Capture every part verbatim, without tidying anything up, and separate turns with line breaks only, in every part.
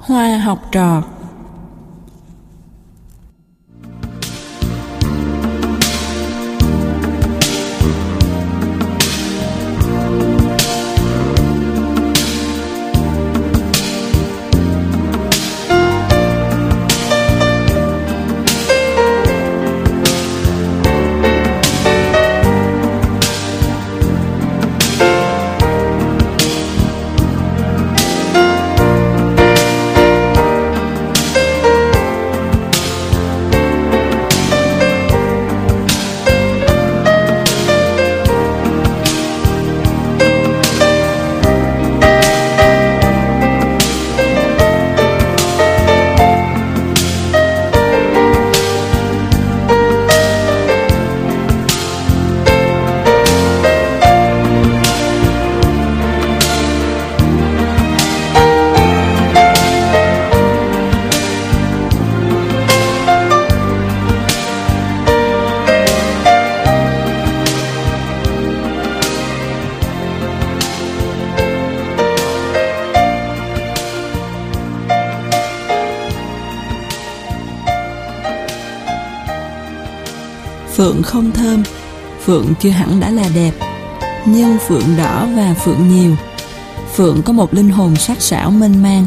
Hoa học trò. Phượng không thơm, phượng chưa hẳn đã là đẹp, nhưng phượng đỏ và phượng nhiều. Phượng có một linh hồn sắc sảo mênh mang.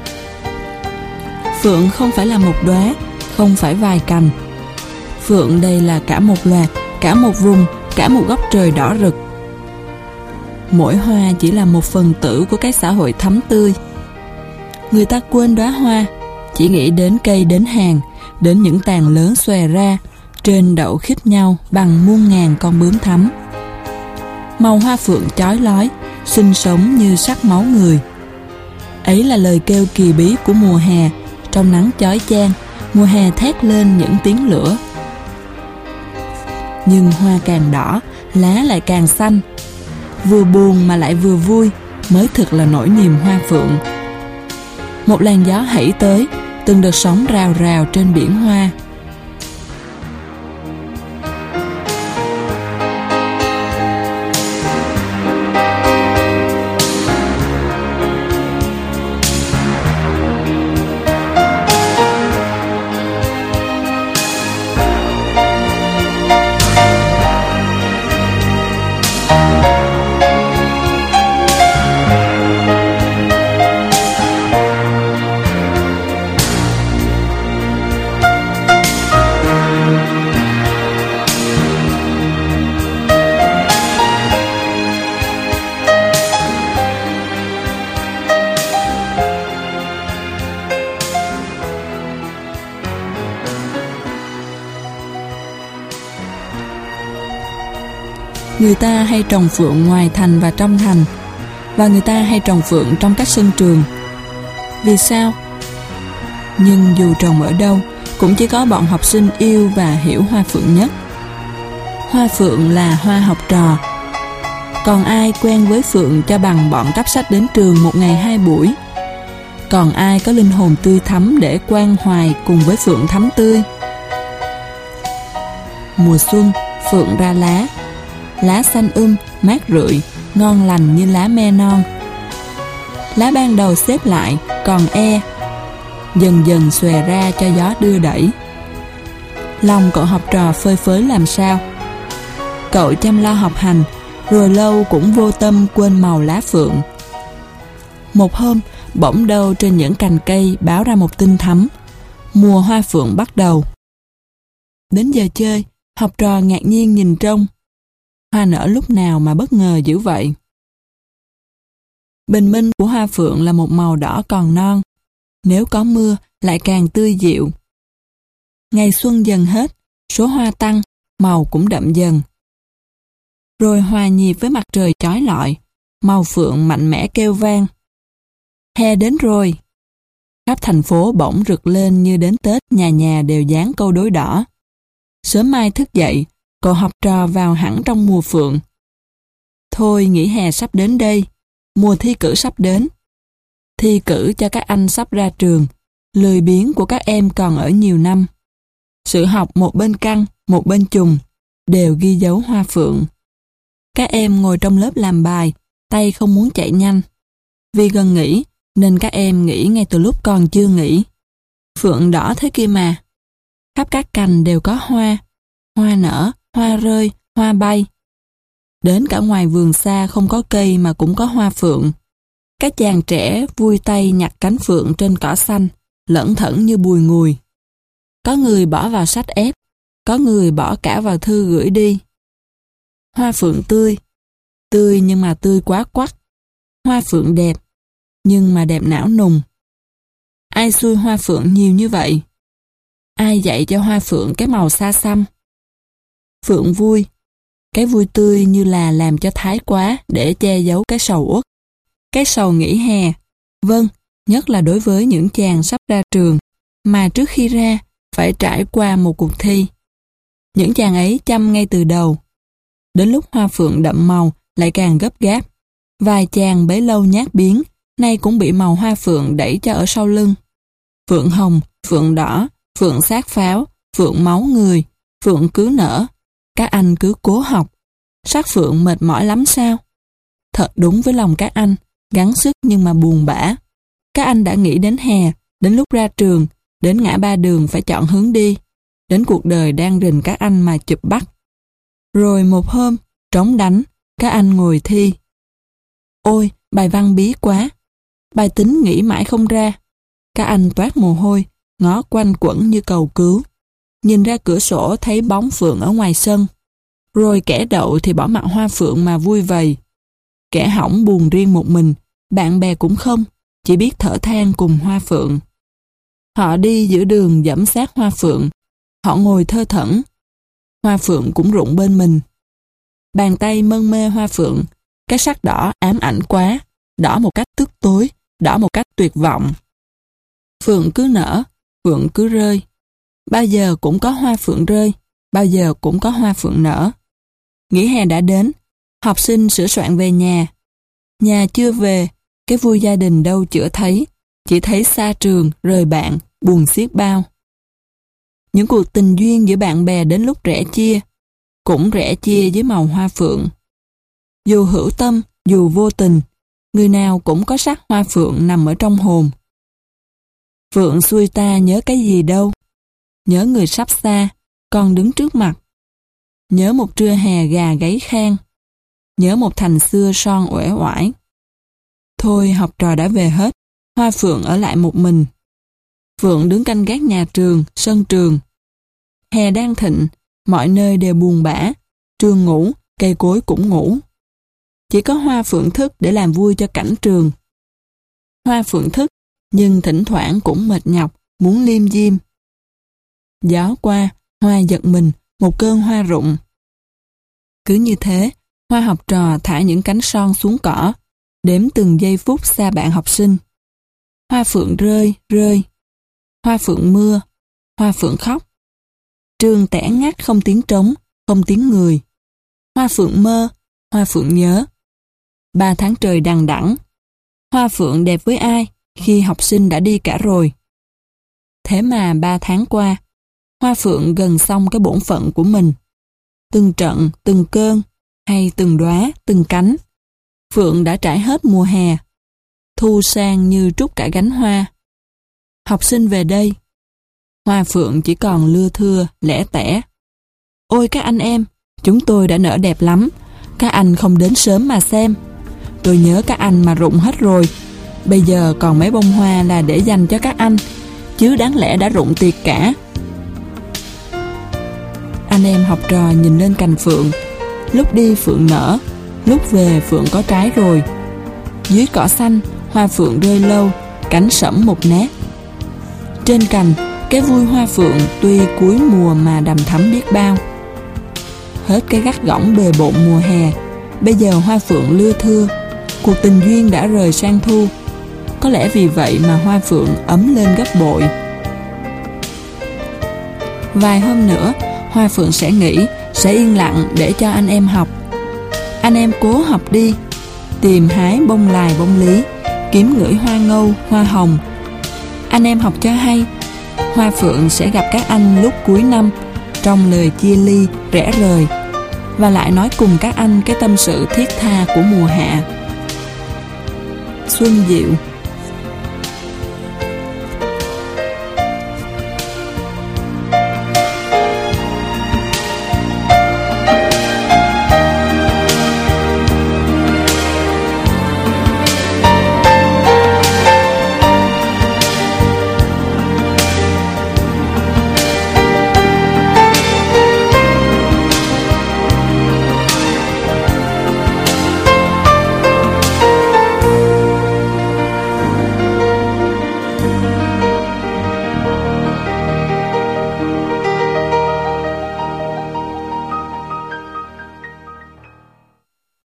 Phượng không phải là một đóa, không phải vài cành. Phượng đây là cả một loạt, cả một vùng, cả một góc trời đỏ rực. Mỗi hoa chỉ là một phần tử của cái xã hội thắm tươi. Người ta quên đóa hoa, chỉ nghĩ đến cây đến hàng, đến những tàn lớn xòe ra, trên đậu khít nhau bằng muôn ngàn con bướm thắm. Màu hoa phượng chói lói, sinh sống như sắc máu người. Ấy là lời kêu kỳ bí của mùa hè, trong nắng chói chang, mùa hè thét lên những tiếng lửa. Nhưng hoa càng đỏ, lá lại càng xanh. Vừa buồn mà lại vừa vui, mới thực là nỗi niềm hoa phượng. Một làn gió hãy tới, từng đợt sóng rào rào trên biển hoa. Người ta hay trồng phượng ngoài thành và trong thành, và người ta hay trồng phượng trong các sân trường. Vì sao? Nhưng dù trồng ở đâu, cũng chỉ có bọn học sinh yêu và hiểu hoa phượng nhất. Hoa phượng là hoa học trò. Còn ai quen với phượng cho bằng bọn cắp sách đến trường một ngày hai buổi? Còn ai có linh hồn tươi thắm để quan hoài cùng với phượng thắm tươi? Mùa xuân, phượng ra lá. Lá xanh um, mát rượi, ngon lành như lá me non. Lá ban đầu xếp lại, còn e, dần dần xòe ra cho gió đưa đẩy. Lòng cậu học trò phơi phới làm sao? Cậu chăm lo học hành, rồi lâu cũng vô tâm quên màu lá phượng. Một hôm, bỗng đâu trên những cành cây báo ra một tin thắm: mùa hoa phượng bắt đầu. Đến giờ chơi, học trò ngạc nhiên nhìn trông. Hoa nở lúc nào mà bất ngờ dữ vậy? Bình minh của hoa phượng là một màu đỏ còn non. Nếu có mưa, lại càng tươi dịu. Ngày xuân dần hết, số hoa tăng, màu cũng đậm dần. Rồi hòa nhịp với mặt trời chói lọi, màu phượng mạnh mẽ kêu vang. Hè đến rồi! Khắp thành phố bỗng rực lên như đến Tết, nhà nhà đều dán câu đối đỏ. Sớm mai thức dậy, cậu học trò vào hẳn trong mùa phượng. Thôi nghỉ hè sắp đến đây, mùa thi cử sắp đến. Thi cử cho các anh sắp ra trường, lười biếng của các em còn ở nhiều năm. Sự học một bên căng, một bên trùng, đều ghi dấu hoa phượng. Các em ngồi trong lớp làm bài, tay không muốn chạy nhanh. Vì gần nghỉ, nên các em nghĩ ngay từ lúc còn chưa nghĩ. Phượng đỏ thế kia mà. Khắp các cành đều có hoa, hoa nở, hoa rơi, hoa bay. Đến cả ngoài vườn xa không có cây mà cũng có hoa phượng. Các chàng trẻ vui tay nhặt cánh phượng trên cỏ xanh, lẩn thẩn như bùi ngùi. Có người bỏ vào sách ép, có người bỏ cả vào thư gửi đi. Hoa phượng tươi, tươi nhưng mà tươi quá quắt. Hoa phượng đẹp, nhưng mà đẹp não nùng. Ai xui hoa phượng nhiều như vậy? Ai dạy cho hoa phượng cái màu xa xăm? Phượng vui, cái vui tươi như là làm cho thái quá để che giấu cái sầu uất. Cái sầu nghỉ hè, vâng, nhất là đối với những chàng sắp ra trường, mà trước khi ra phải trải qua một cuộc thi. Những chàng ấy chăm ngay từ đầu. Đến lúc hoa phượng đậm màu lại càng gấp gáp. Vài chàng bấy lâu nhát biếng, nay cũng bị màu hoa phượng đẩy cho ở sau lưng. Phượng hồng, phượng đỏ, phượng sát pháo, phượng máu người, phượng cứ nở. Các anh cứ cố học. Sắc phượng mệt mỏi lắm sao? Thật đúng với lòng các anh, gắng sức nhưng mà buồn bã. Các anh đã nghĩ đến hè, đến lúc ra trường, đến ngã ba đường phải chọn hướng đi, đến cuộc đời đang rình các anh mà chụp bắt. Rồi một hôm, trống đánh, các anh ngồi thi. Ôi, bài văn bí quá. Bài tính nghĩ mãi không ra. Các anh toát mồ hôi, ngó quanh quẩn như cầu cứu. Nhìn ra cửa sổ thấy bóng phượng ở ngoài sân. Rồi kẻ đậu thì bỏ mặc hoa phượng mà vui vầy. Kẻ hỏng buồn riêng một mình, bạn bè cũng không, chỉ biết thở than cùng hoa phượng. Họ đi giữa đường dẫm sát hoa phượng. Họ ngồi thơ thẩn. Hoa phượng cũng rụng bên mình. Bàn tay mân mê hoa phượng, cái sắc đỏ ám ảnh quá, đỏ một cách tức tối, đỏ một cách tuyệt vọng. Phượng cứ nở, phượng cứ rơi. Bao giờ cũng có hoa phượng rơi, bao giờ cũng có hoa phượng nở. Nghỉ hè đã đến, học sinh sửa soạn về nhà. Nhà chưa về, cái vui gia đình đâu chữa thấy, chỉ thấy xa trường, rời bạn, buồn xiết bao. Những cuộc tình duyên giữa bạn bè đến lúc rẽ chia, cũng rẽ chia với màu hoa phượng. Dù hữu tâm, dù vô tình, người nào cũng có sắc hoa phượng nằm ở trong hồn. Phượng xui ta nhớ cái gì đâu, nhớ người sắp xa, còn đứng trước mặt. Nhớ một trưa hè gà gáy khang, nhớ một thành xưa son uể oải. Thôi học trò đã về hết, hoa phượng ở lại một mình. Phượng đứng canh gác nhà trường, sân trường. Hè đang thịnh, mọi nơi đều buồn bã, trường ngủ, cây cối cũng ngủ. Chỉ có hoa phượng thức để làm vui cho cảnh trường. Hoa phượng thức, nhưng thỉnh thoảng cũng mệt nhọc, muốn liêm diêm. Gió qua, hoa giật mình, một cơn hoa rụng. Cứ như thế, hoa học trò thả những cánh son xuống cỏ, đếm từng giây phút xa bạn học sinh. Hoa phượng rơi, rơi. Hoa phượng mưa, hoa phượng khóc. Trường tẻ ngắt không tiếng trống, không tiếng người. Hoa phượng mơ, hoa phượng nhớ. Ba tháng trời đằng đẵng. Hoa phượng đẹp với ai khi học sinh đã đi cả rồi. Thế mà ba tháng qua, hoa phượng gần xong cái bổn phận của mình. Từng trận, từng cơn, hay từng đóa, từng cánh. Phượng đã trải hết mùa hè. Thu sang như trút cả gánh hoa. Học sinh về đây. Hoa phượng chỉ còn lưa thưa, lẻ tẻ. Ôi các anh em, chúng tôi đã nở đẹp lắm. Các anh không đến sớm mà xem. Tôi nhớ các anh mà rụng hết rồi. Bây giờ còn mấy bông hoa là để dành cho các anh, chứ đáng lẽ đã rụng tiệt cả. Anh em học trò nhìn lên cành phượng. Lúc đi phượng nở, lúc về phượng có trái rồi. Dưới cỏ xanh, hoa phượng rơi lâu, cánh sẫm một nét. Trên cành, cái vui hoa phượng tuy cuối mùa mà đầm thắm biết bao. Hết cái gắt gỏng bề bộn mùa hè, bây giờ hoa phượng lưa thưa. Cuộc tình duyên đã rời sang thu. Có lẽ vì vậy mà hoa phượng ấm lên gấp bội. Vài hôm nữa, hoa phượng sẽ nghỉ, sẽ yên lặng để cho anh em học. Anh em cố học đi, tìm hái bông lài bông lý, kiếm ngửi hoa ngâu, hoa hồng. Anh em học cho hay. Hoa phượng sẽ gặp các anh lúc cuối năm, trong lời chia ly, rẽ rời, và lại nói cùng các anh cái tâm sự thiết tha của mùa hạ. Xuân diệu.